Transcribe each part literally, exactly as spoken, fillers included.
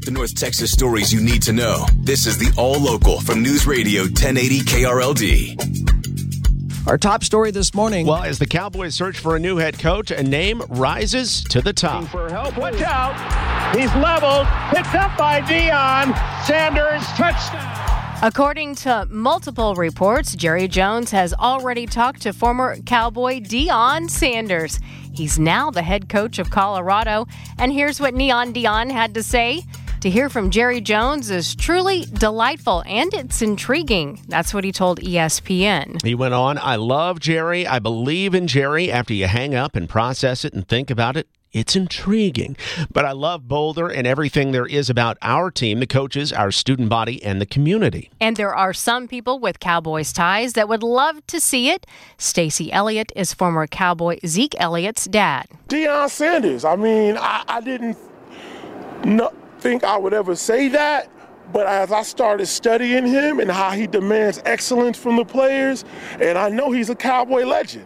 The North Texas stories you need to know. This is the All Local from News Radio ten eighty K R L D. Our top story this morning. Well, as the Cowboys search for a new head coach, a name rises to the top. For help, watch out. He's leveled. Picked up by Deion Sanders. Touchdown. According to multiple reports, Jerry Jones has already talked to former Cowboy Deion Sanders. He's now the head coach of Colorado. And here's what Neon Deion had to say. To hear from Jerry Jones is truly delightful, and it's intriguing. That's what he told E S P N. He went on, I love Jerry. I believe in Jerry. After you hang up and process it and think about it, it's intriguing. But I love Boulder and everything there is about our team, the coaches, our student body, and the community. And there are some people with Cowboys ties that would love to see it. Stacey Elliott is former Cowboy Zeke Elliott's dad. Deion Sanders. I mean, I, I didn't know. think I would ever say that, but as I started studying him and how he demands excellence from the players, and I know he's a Cowboy legend,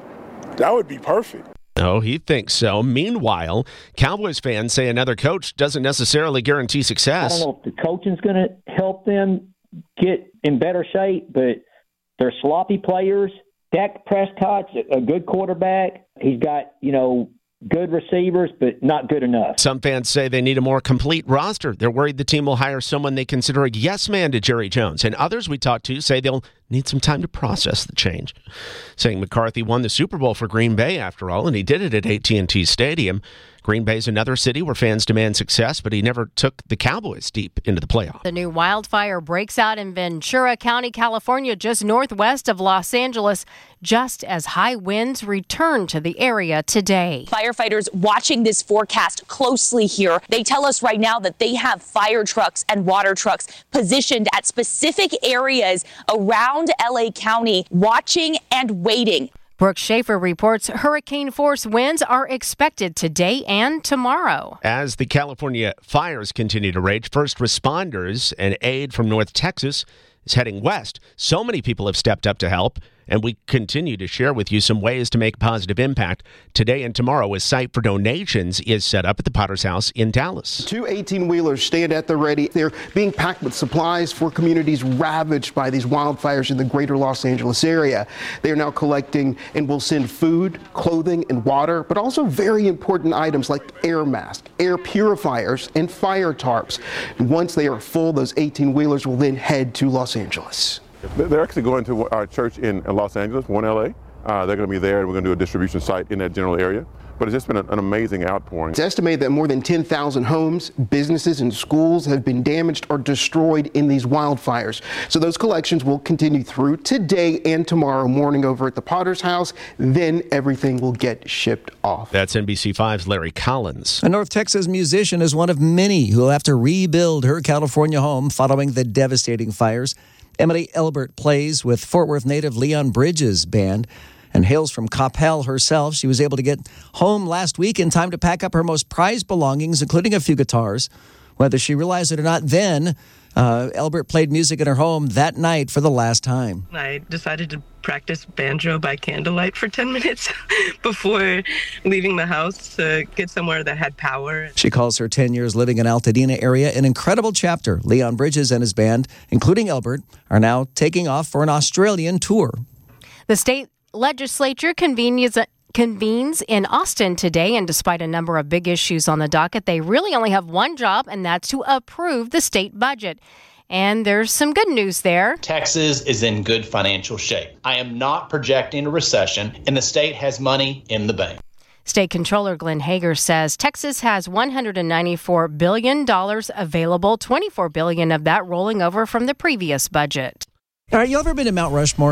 that would be perfect. Oh, he thinks so. Meanwhile, Cowboys fans say another coach doesn't necessarily guarantee success. I don't know if the coaching's going to help them get in better shape, but they're sloppy players. Dak Prescott's a good quarterback. He's got, you know, good receivers, but not good enough. Some fans say they need a more complete roster. They're worried the team will hire someone they consider a yes man to Jerry Jones. And others we talked to say they'll need some time to process the change. Saying McCarthy won the Super Bowl for Green Bay, after all, and he did it at A T and T Stadium. Green Bay's another city where fans demand success, but he never took the Cowboys deep into the playoffs. The new wildfire breaks out in Ventura County, California, just northwest of Los Angeles, just as high winds return to the area today. Firefighters watching this forecast closely here. They tell us right now that they have fire trucks and water trucks positioned at specific areas around L A County, watching and waiting. Brooke Schaefer reports hurricane-force winds are expected today and tomorrow. As the California fires continue to rage, first responders and aid from North Texas is heading west. So many people have stepped up to help, and we continue to share with you some ways to make positive impact. Today and tomorrow, a site for donations is set up at the Potter's House in Dallas. Two eighteen-wheelers stand at the ready. They're being packed with supplies for communities ravaged by these wildfires in the greater Los Angeles area. They are now collecting and will send food, clothing, and water, but also very important items like air masks, air purifiers, and fire tarps. And once they are full, those eighteen-wheelers will then head to Los Angeles. They're actually going to our church in Los Angeles, one L A. Uh, they're going to be there, and we're going to do a distribution site in that general area. But it's just been an, an amazing outpouring. It's estimated that more than ten thousand homes, businesses, and schools have been damaged or destroyed in these wildfires. So those collections will continue through today and tomorrow morning over at the Potter's House. Then everything will get shipped off. That's N B C five's Larry Collins. A North Texas musician is one of many who will have to rebuild her California home following the devastating fires. Emily Elbert plays with Fort Worth native Leon Bridges Band and hails from Coppell herself. She was able to get home last week in time to pack up her most prized belongings, including a few guitars. Whether she realized it or not then, uh, Elbert played music in her home that night for the last time. I decided to practice banjo by candlelight for ten minutes before leaving the house to get somewhere that had power. She calls her ten years living in Altadena area an incredible chapter. Leon Bridges and his band, including Elbert, are now taking off for an Australian tour. The state legislature convenes convenes in Austin today, and despite a number of big issues on the docket, they really only have one job, and that's to approve the state budget. And there's some good news there. Texas is in good financial shape. I am not projecting a recession, and the state has money in the bank. State Controller Glenn Hager says Texas has one hundred ninety-four billion dollars available, twenty-four billion dollars of that rolling over from the previous budget. All right, you ever been to Mount Rushmore?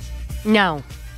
No.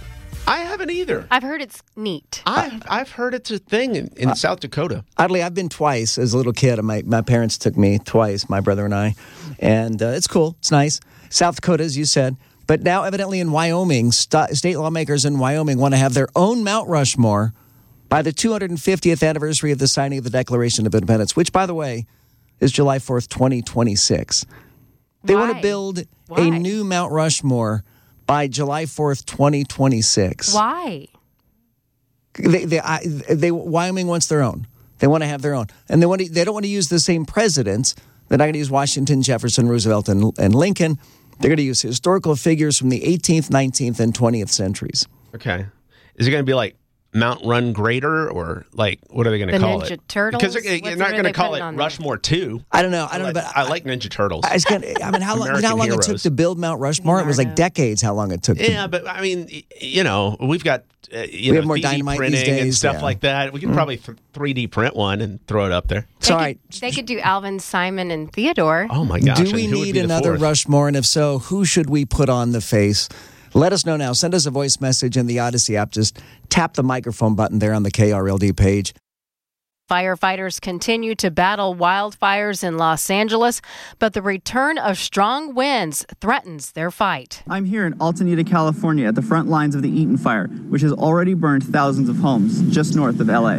I haven't either. I've heard it's neat. I've, I've heard it's a thing in, in uh, South Dakota. Oddly, I've been twice as a little kid. My, my parents took me twice, my brother and I. And uh, it's cool. It's nice. South Dakota, as you said. But now, evidently, in Wyoming, st- state lawmakers in Wyoming want to have their own Mount Rushmore by the two hundred fiftieth anniversary of the signing of the Declaration of Independence, which, by the way, is July fourth, twenty twenty-six. They Why? want to build Why? a new Mount Rushmore by July fourth, twenty twenty-six. Why? They, they, I, they, Wyoming wants their own. They want to have their own. And they want to, they don't want to use the same presidents. They're not going to use Washington, Jefferson, Roosevelt, and, and Lincoln. They're going to use historical figures from the eighteenth, nineteenth, and twentieth centuries. Okay. Is it going to be like Mount Run Greater, or like, what are they going to call Ninja it? Turtles? Because they're, you're not going to call it Rushmore two. I don't know. I don't I know. like, But I like Ninja Turtles. I, was gonna, I mean, how long, you know how long it took to build Mount Rushmore? It was like decades how long it took. To, yeah, but I mean, you know, we've got uh, you we know, have more three D dynamite printing these days, and stuff yeah. like that. We could Mm. probably th- three D print one and throw it up there. They could, they could do Alvin, Simon, and Theodore. Oh my gosh! Do we and who would need be the another fourth? Rushmore? And if so, who should we put on the face? Let us know now. Send us a voice message in the Odyssey app. Just tap the microphone button there on the K R L D page. Firefighters continue to battle wildfires in Los Angeles, but the return of strong winds threatens their fight. I'm here in Altanita, California, at the front lines of the Eaton Fire, which has already burned thousands of homes just north of L A.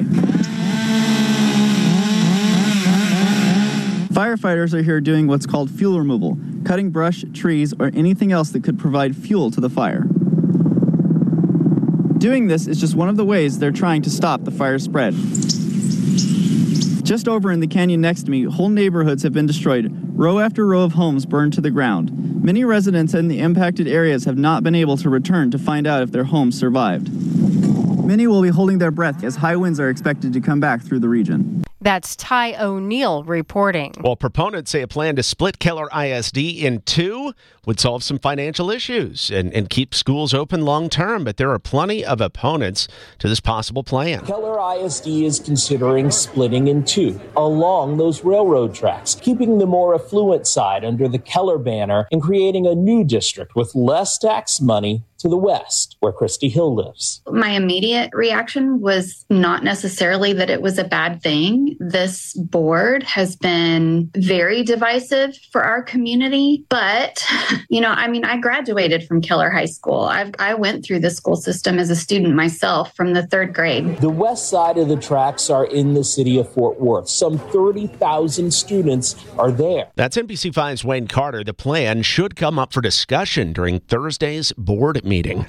Firefighters are here doing what's called fuel removal, cutting brush, trees, or anything else that could provide fuel to the fire. Doing this is just one of the ways they're trying to stop the fire spread. Just over in the canyon next to me, whole neighborhoods have been destroyed. Row after row of homes burned to the ground. Many residents in the impacted areas have not been able to return to find out if their homes survived. Many will be holding their breath as high winds are expected to come back through the region. That's Ty O'Neill reporting. Well, proponents say a plan to split Keller I S D in two would solve some financial issues and, and keep schools open long term, but there are plenty of opponents to this possible plan. Keller I S D is considering splitting in two along those railroad tracks, keeping the more affluent side under the Keller banner and creating a new district with less tax money to the west, where Christy Hill lives. My immediate reaction was not necessarily that it was a bad thing. This board has been very divisive for our community, but, you know, I mean, I graduated from Keller High School. I've, I went through the school system as a student myself from the third grade. The west side of the tracks are in the city of Fort Worth. Some thirty thousand students are there. That's N B C five's Wayne Carter. The plan should come up for discussion during Thursday's board meeting.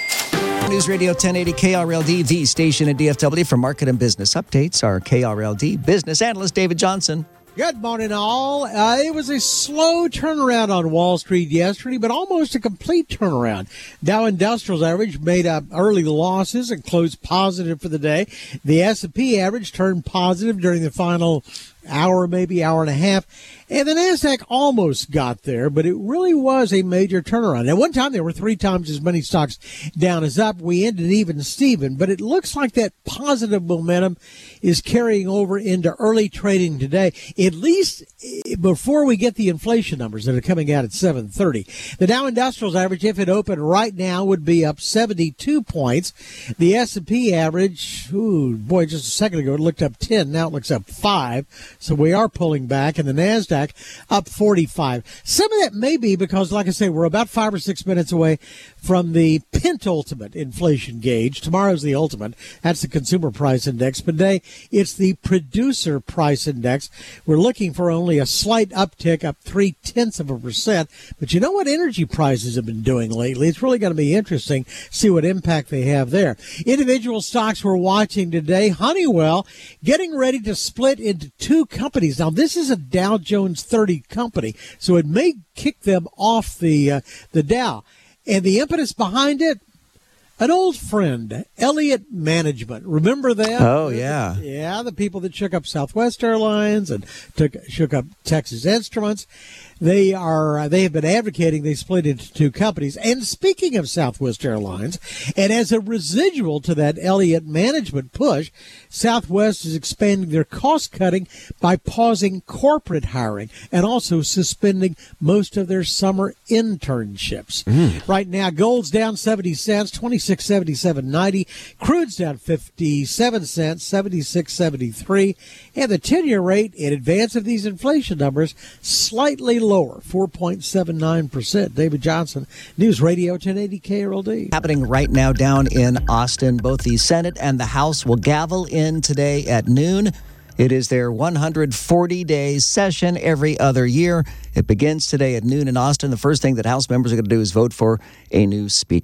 News Radio ten eighty K R L D, the station at D F W. For market and business updates, our K R L D business analyst, David Johnson. Good morning, all. Uh, it was a slow turnaround on Wall Street yesterday, but almost a complete turnaround. Dow Industrials average made up early losses and closed positive for the day. The S and P average turned positive during the final hour, maybe hour and a half. And the NASDAQ almost got there, but it really was a major turnaround. At one time, there were three times as many stocks down as up. We ended even Steven, but it looks like that positive momentum is carrying over into early trading today, at least before we get the inflation numbers that are coming out at seven thirty. The Dow Industrials average, if it opened right now, would be up seventy-two points. The S and P average, ooh, boy, just a second ago, it looked up ten. Now it looks up five. So we are pulling back, and the NASDAQ up forty-five. Some of that may be because, like I say, we're about five or six minutes away from the penultimate inflation gauge. Tomorrow's the ultimate. That's the consumer price index. But today, it's the producer price index. We're looking for only a slight uptick, up three-tenths of a percent. But you know what energy prices have been doing lately? It's really going to be interesting to see what impact they have there. Individual stocks we're watching today. Honeywell getting ready to split into two companies. Now, this is a Dow Jones thirty company, so it may kick them off the uh, the Dow. And the impetus behind it, an old friend, Elliott Management. Remember that? Oh, yeah. Yeah, the people that shook up Southwest Airlines and took shook up Texas Instruments. They are they have been advocating they split into two companies. And speaking of Southwest Airlines, and as a residual to that Elliott Management push, Southwest is expanding their cost cutting by pausing corporate hiring and also suspending most of their summer internships. Mm. Right now, gold's down seventy cents, twenty-six seventy-seven ninety. Crude's down fifty-seven cents, seventy-six seventy-three. And the ten-year rate in advance of these inflation numbers slightly lower, four point seven nine percent. David Johnson, News Radio ten eighty K R L D. Happening right now down in Austin. Both the Senate and the House will gavel in today at noon. It is their one hundred forty day session every other year. It begins today at noon in Austin. The first thing that House members are going to do is vote for a new speaker.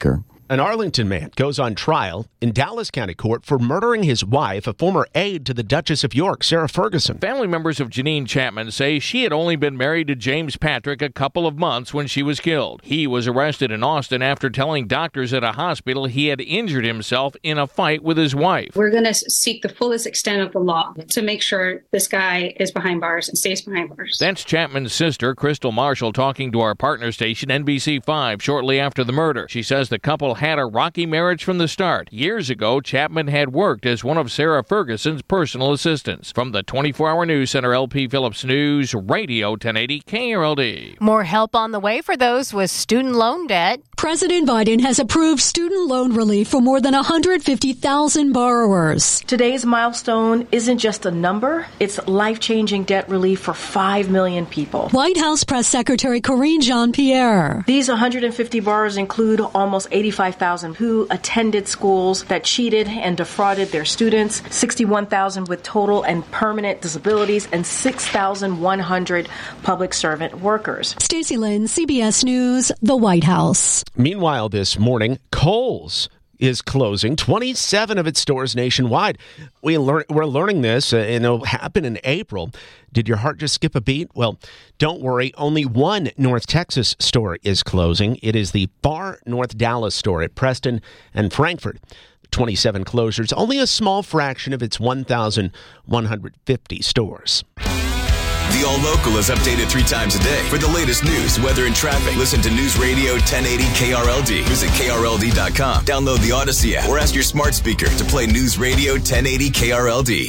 An Arlington man goes on trial in Dallas County Court for murdering his wife, a former aide to the Duchess of York, Sarah Ferguson. Family members of Janine Chapman say she had only been married to James Patrick a couple of months when she was killed. He was arrested in Austin after telling doctors at a hospital he had injured himself in a fight with his wife. We're going to seek the fullest extent of the law to make sure this guy is behind bars and stays behind bars. That's Chapman's sister, Crystal Marshall, talking to our partner station, N B C five, shortly after the murder. She says the couple had a rocky marriage from the start. Years ago, Chapman had worked as one of Sarah Ferguson's personal assistants. From the twenty-four hour News Center, L P Phillips News, Radio ten eighty K R L D. More help on the way for those with student loan debt. President Biden has approved student loan relief for more than one hundred fifty thousand borrowers. Today's milestone isn't just a number, it's life-changing debt relief for five million people. White House Press Secretary Karine Jean-Pierre. These one hundred fifty borrowers include almost eighty-five thousand who attended schools that cheated and defrauded their students, sixty-one thousand with total and permanent disabilities, and six thousand one hundred public servant workers. Stacey Lynn, C B S News, the White House. Meanwhile, this morning, Kohl's is closing twenty-seven of its stores nationwide. We learn, we're learning this, uh, and it'll happen in April. Did your heart just skip a beat? Well, don't worry. Only one North Texas store is closing. It is the Far North Dallas store at Preston and Frankfort. twenty-seven closures, only a small fraction of its one thousand one hundred fifty stores. The All Local is updated three times a day. For the latest news, weather, and traffic, listen to News Radio ten eighty K R L D. Visit K R L D dot com. Download the Odyssey app or ask your smart speaker to play News Radio ten eighty K R L D.